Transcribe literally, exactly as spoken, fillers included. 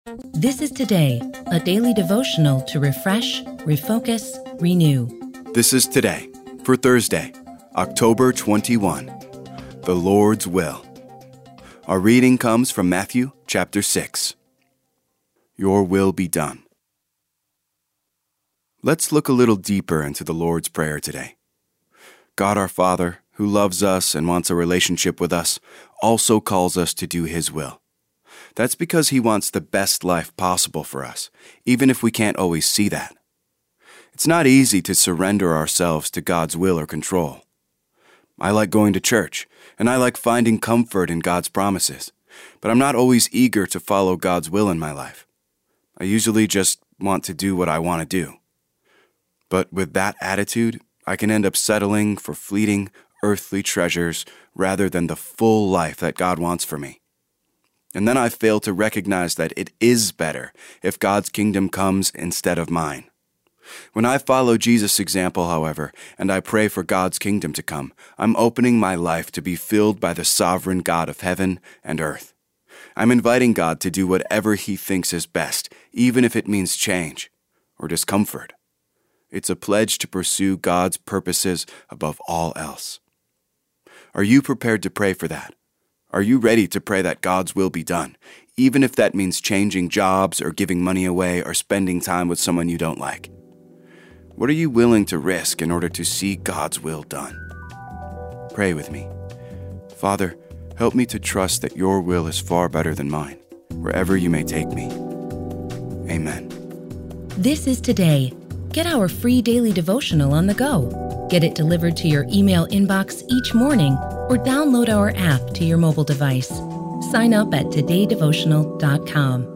This is Today, a daily devotional to refresh, refocus, renew. This is Today for Thursday, October twenty-first, the Lord's will. Our reading comes from Matthew chapter six. Your will be done. Let's look a little deeper into the Lord's Prayer today. God our Father, who loves us and wants a relationship with us, also calls us to do His will. That's because He wants the best life possible for us, even if we can't always see that. It's not easy to surrender ourselves to God's will or control. I like going to church, and I like finding comfort in God's promises, but I'm not always eager to follow God's will in my life. I usually just want to do what I want to do. But with that attitude, I can end up settling for fleeting, earthly treasures rather than the full life that God wants for me. And then I fail to recognize that it is better if God's kingdom comes instead of mine. When I follow Jesus' example, however, and I pray for God's kingdom to come, I'm opening my life to be filled by the sovereign God of heaven and earth. I'm inviting God to do whatever He thinks is best, even if it means change or discomfort. It's a pledge to pursue God's purposes above all else. Are you prepared to pray for that? Are you ready to pray that God's will be done, even if that means changing jobs or giving money away or spending time with someone you don't like? What are you willing to risk in order to see God's will done? Pray with me. Father, help me to trust that your will is far better than mine, wherever you may take me. Amen. This is Today. Get our free daily devotional on the go. Get it delivered to your email inbox each morning or download our app to your mobile device. Sign up at today devotional dot com.